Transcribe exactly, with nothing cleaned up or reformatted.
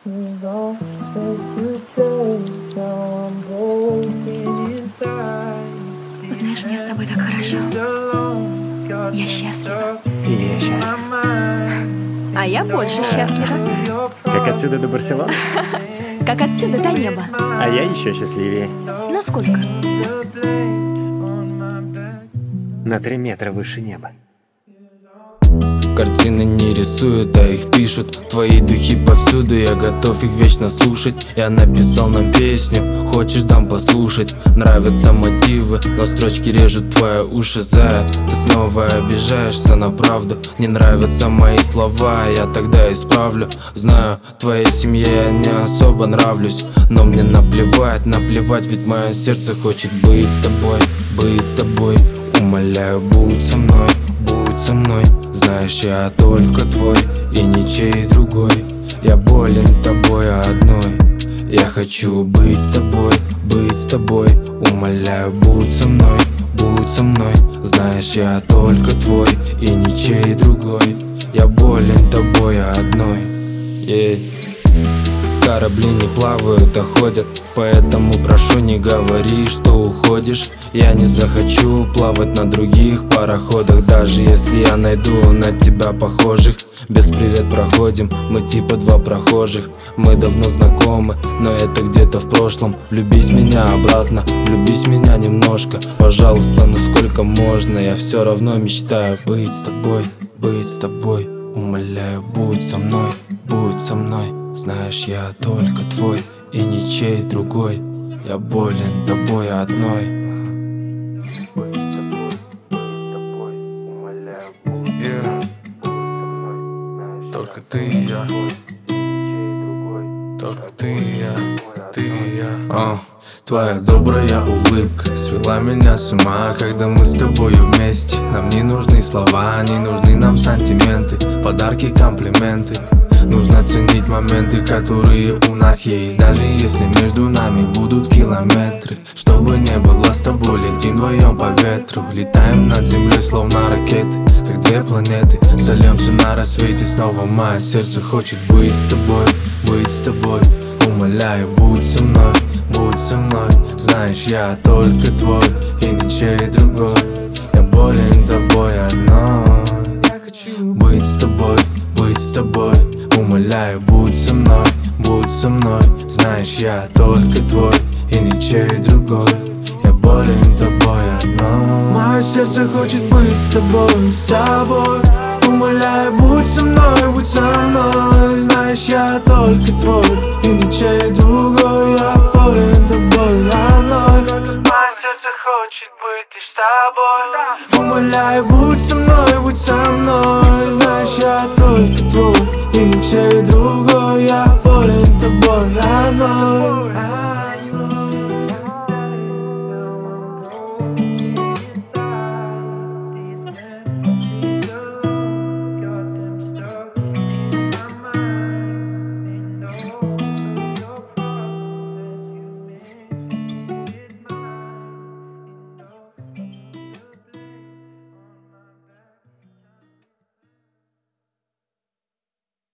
Знаешь, мне с тобой так хорошо. Я счастлива. И я счастлив. А я больше счастлива. Как отсюда до Барселоны? Как отсюда до неба. А я еще счастливее. Насколько? На три метра выше неба. Картины не рисуют, а их пишут. Твои духи повсюду, я готов их вечно слушать. Я написал нам песню, хочешь дам послушать. Нравятся мотивы, но строчки режут твои уши. Зая, ты снова обижаешься на правду. Не нравятся мои слова, я тогда исправлю. Знаю, твоей семье я не особо нравлюсь, но мне наплевать, наплевать, ведь мое сердце хочет быть с тобой, быть с тобой. Умоляю, будь со мной, будь со мной. Знаешь, я только твой и ничей другой. Я болен тобой одной. Я хочу быть с тобой, быть с тобой. Умоляю, будь со мной, будь со мной. Знаешь, я только твой и ничей другой. Я болен тобой одной. yeah. Корабли не плавают, а ходят, поэтому прошу, не говори, что уходишь. Я не захочу плавать на других пароходах, даже если я найду на тебя похожих. Без привет проходим, мы типа два прохожих. Мы давно знакомы, но это где-то в прошлом. Влюбись в меня обратно, влюбись в меня немножко. Пожалуйста, ну сколько можно, я все равно мечтаю быть с тобой, быть с тобой. Умоляю, будь со мной, будь со мной. Знаешь, я только твой и ничей другой. Я болен тобой одной. Yeah. Только ты и я. Только ты и я. Ты и я. uh. Твоя добрая улыбка свела меня с ума, когда мы с тобою вместе. Нам не нужны слова, не нужны нам сантименты, подарки, комплименты. Нужно ценить моменты, которые у нас есть, даже если между нами будут километры. Чтобы не было с тобой, летим вдвоем по ветру. Летаем над землей, словно ракеты, как две планеты. Сольемся на рассвете, снова мое сердце хочет быть с тобой, быть с тобой. Умоляю, будь со мной, будь со мной. Знаешь, я только твой и ничей другой. Я болен тобой одной. Я хочу быть с тобой, быть с тобой. Умоляю, будь со мной, будь со мной. Знаешь, я только твой и ничей другой. Я болен тобой одной. Мое сердце хочет быть с тобой, с тобой. Умоляю, будь со мной, будь со мной. Знаешь, я только твой и ничей другой. Я болен тобой одной. Мое сердце хочет быть лишь с тобой. Умоляю, будь со мной, будь со мной.